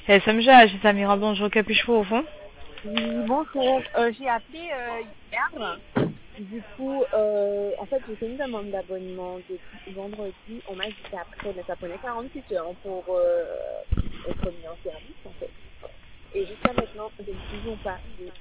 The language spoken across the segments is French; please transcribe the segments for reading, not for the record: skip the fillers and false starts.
SMJ, c'est Samira, bonjour, que puis-je pour vous? Oui, bonjour. J'ai appelé hier. Du coup, en fait, j'ai fait une demande d'abonnement depuis vendredi. On m'a dit qu'après, mais ça prenait 48 heures pour être mis en service, en fait. Et jusqu'à maintenant, je ne toujours pas.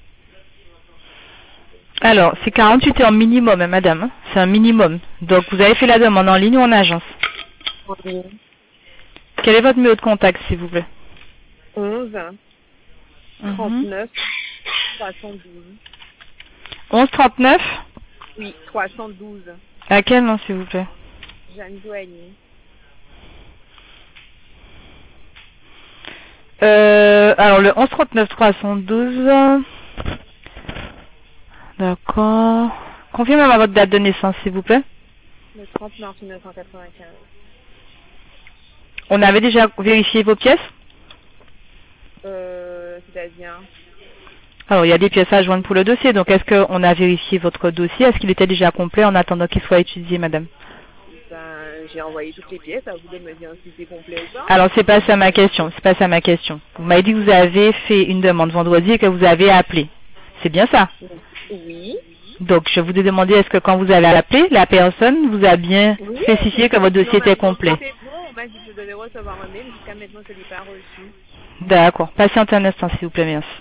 Alors, c'est 48 heures minimum, hein, madame. Hein. C'est un minimum. Donc, vous avez fait la demande en ligne ou en agence? Oui. Quel est votre numéro de contact, s'il vous plaît? 11 Mhm. 39 312. 11 39. Oui, 312. À quel nom, s'il vous plaît? Jeanne Joanie. Alors, le 11 39 312. D'accord. Confirmez-moi votre date de naissance, s'il vous plaît. Le 30 mars 1995. On avait déjà vérifié vos pièces? C'est-à-dire. Alors, il y a des pièces à joindre pour le dossier. Donc, est-ce qu'on a vérifié votre dossier? Est-ce qu'il était déjà complet en attendant qu'il soit étudié, madame? Ben, j'ai envoyé toutes les pièces, à vous de me dire si c'est complet ou pas. Alors, c'est pas ça ma question. C'est pas ça ma question. Vous m'avez dit que vous avez fait une demande vendredi et que vous avez appelé. C'est bien ça? Oui. Donc, je vous ai demandé, est-ce que quand vous avez appelé, la personne vous a bien Oui, spécifié que votre dossier était normalement complet? tout est bon. On m'a dit que je devais recevoir un mail. Jusqu'à maintenant, je ne l'ai pas reçu. D'accord. Patientez un instant, s'il vous plaît, merci.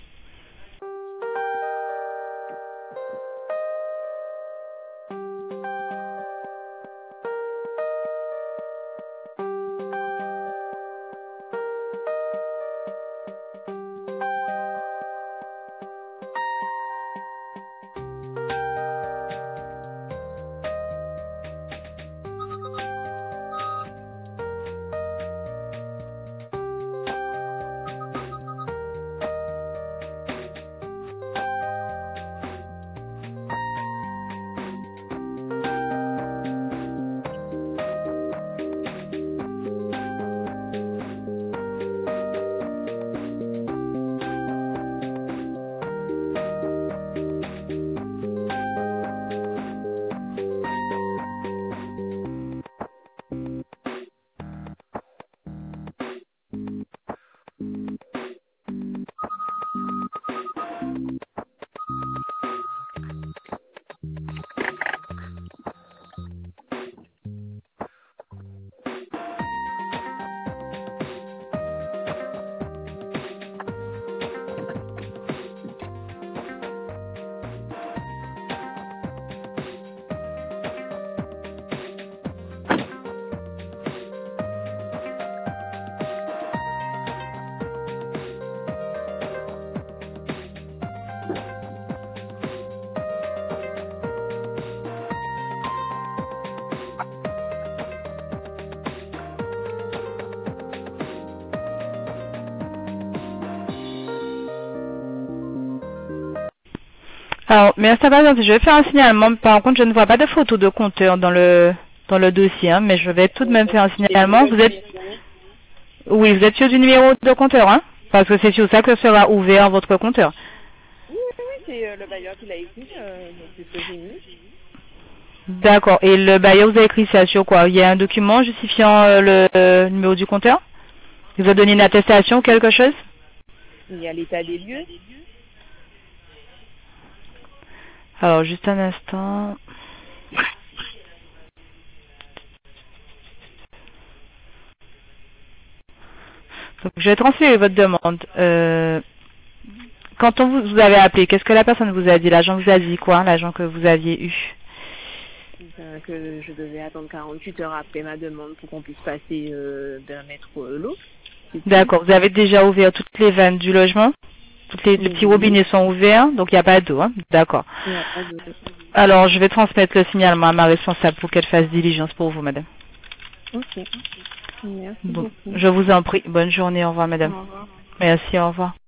Alors, mais ça va, je vais faire un signalement. Par contre, je ne vois pas de photo de compteur dans le dossier, hein, mais je vais tout de même faire un Et signalement. le Vous êtes, numéro. oui, vous êtes sûr du numéro de compteur, hein? Parce que c'est sur ça que sera ouvert votre compteur. Oui, oui, oui, c'est le bailleur qui l'a écrit. Donc, c'est ce que j'ai mis. D'accord. Et le bailleur vous a écrit ça sur quoi? Il y a un document justifiant le numéro du compteur? Il vous a donné une attestation ou quelque chose? Il y a l'état des lieux. Alors, juste un instant. Donc, je vais transférer votre demande. Quand on vous avez appelé, qu'est-ce que la personne vous a dit? L'agent vous a dit quoi? L'agent que vous aviez eu? Que je devais attendre 48 heures après ma demande pour qu'on puisse passer d'un mètre à l'autre. C'est tout. D'accord. Vous avez déjà ouvert toutes les vannes du logement? Les petits Oui. robinets sont ouverts, donc il n'y a pas d'eau, hein? D'accord. Il n'y a pas de... Alors, je vais transmettre le signalement à ma responsable pour qu'elle fasse diligence pour vous, madame. Ok. Merci Bon, beaucoup. je vous en prie. Bonne journée. Au revoir, Au madame. revoir. Merci, au revoir.